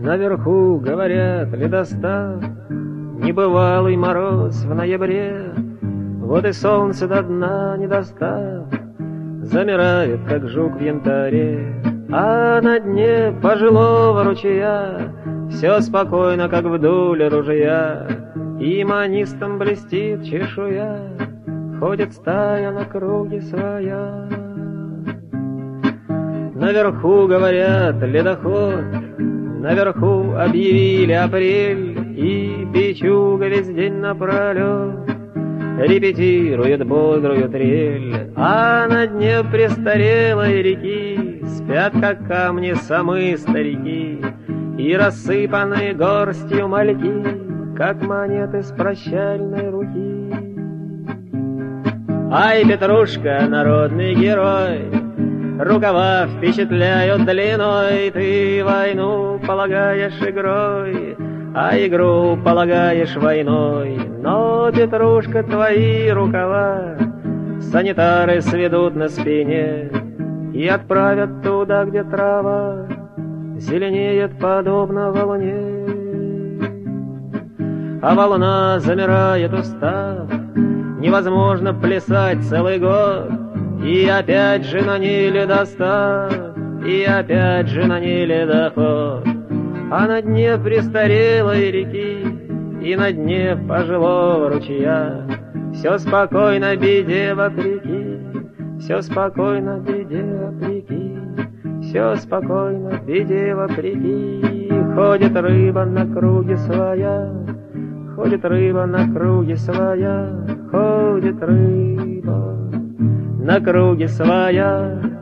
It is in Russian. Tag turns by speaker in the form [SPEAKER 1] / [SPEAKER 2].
[SPEAKER 1] Наверху, говорят, ледостав, небывалый мороз в ноябре. Вот и солнце до дна не достав, замирает, как жук в янтаре. А на дне пожилого ручья все спокойно, как в дуле ружья, и манистом блестит чешуя, ходит стая на круге своя. Наверху, говорят, ледоход, наверху объявили апрель, и печуга весь день напролет репетирует бодрую трель. А на дне престарелой реки спят, как камни, самые старики, и рассыпаны горстью мальки, как монеты с прощальной руки. Ай, Петрушка, народный герой, рукава впечатляют длиной. Ты войну полагаешь игрой, а игру полагаешь войной. Но, Петрушка, твои рукава санитары сведут на спине и отправят туда, где трава зеленеет подобно волне. А волна замирает, устав, невозможно плясать целый год, и опять же на ней ледостав, и опять же на ней ледоход. А на дне престарелой реки и на дне пожилого ручья все спокойно, беде вопреки, все спокойно, беде вопреки, все спокойно, беде вопреки. Ходит рыба на круге своя, ходит рыба на круге своя, ходит рыба на круге своя.